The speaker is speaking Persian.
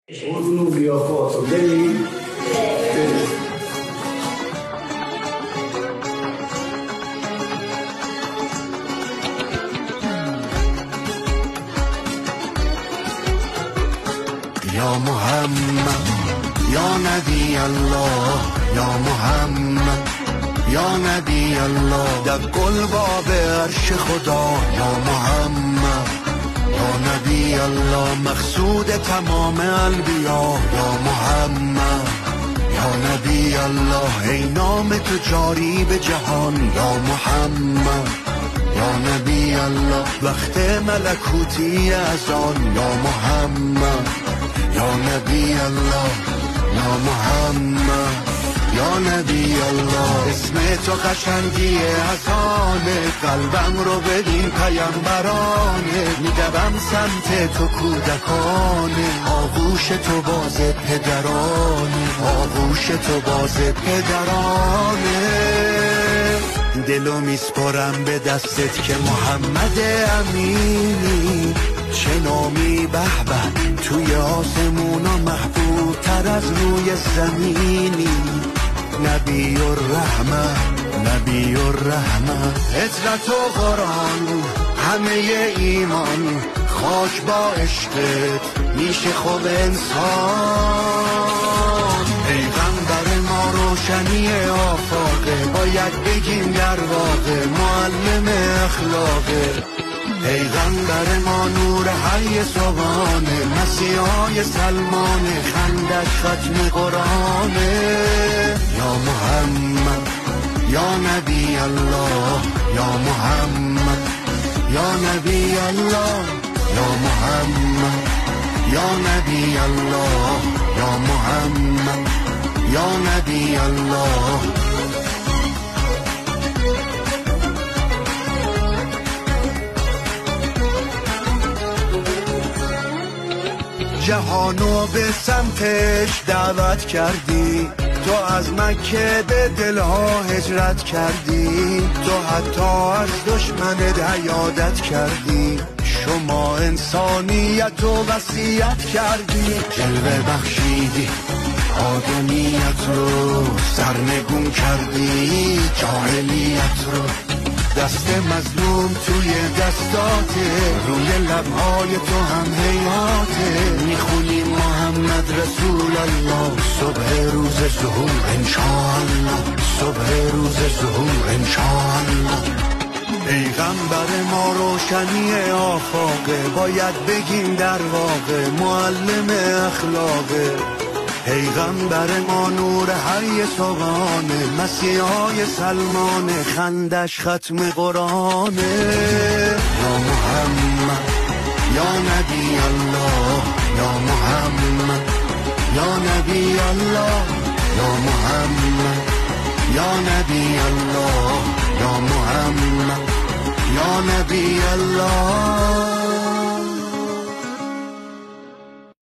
اون لیاقات رو بریم. یا محمد یا نبی الله، یا محمد یا نبی الله، در قلباب عرش خدا. یا محمد یا نبی الله، مقصود تمام انبیا. یا محمد یا نبی الله، ای نام تو جاری به جهان. یا محمد یا نبی الله، وقت ملکوتی از آن. یا محمد یا نبی الله، یا محمد یا نبی الله، اسم تو قشنگی ازانه، قلبم رو بدین پیامبرانه، میدوم سمت تو کودکانه، آغوش تو باز پدرانه، آغوش تو باز پدرانه، دلو میسپارم به دستت که محمد امینی، چه نامی به به توی آسمونا، محبوب تر از روی زمینی، نبی الرحمه نبی الرحمه، هجرت و قرآن همه ایمان، خاک با عشقت میشه خود انسان، پیغمبر ما روشنی آفاقه، باید بگیم در واقع معلم اخلاقه، پیغمبر ما نور حی صبحانه، مسیحای سلمانه، خندش ختم قرآنه. یا محمد یا نبی الله، یا محمد یا نبی الله، یا محمد یا نبی الله، یا محمد یا نبی الله. جهانو به سمتش دعوت کردی، تو از مکه به دلها هجرت کردی، تو حتی از دشمنت عیادت کردی، شما انسانیت و وصیت کردی، جلوه بخشیدی آدمیت رو، سرنگون کردی جاهلیت رو، دست مظلوم توی دستاته، روی لبهای تو هم حیاته، میخونیم محمد رسول الله، صبح روز ظهور انشاءالله، صبح روز ظهور انشاءالله، پیغمبر ما روشنی آفاقه، باید بگیم در واقع معلم اخلاقه، پیغمبر ما نور حی صبحانه، مسیحای سلمانه، خندش ختم قرآنه. یا محمد یا نبی الله، یا محمد یا نبی الله، یا محمد یا نبی الله، یا محمد یا نبی الله.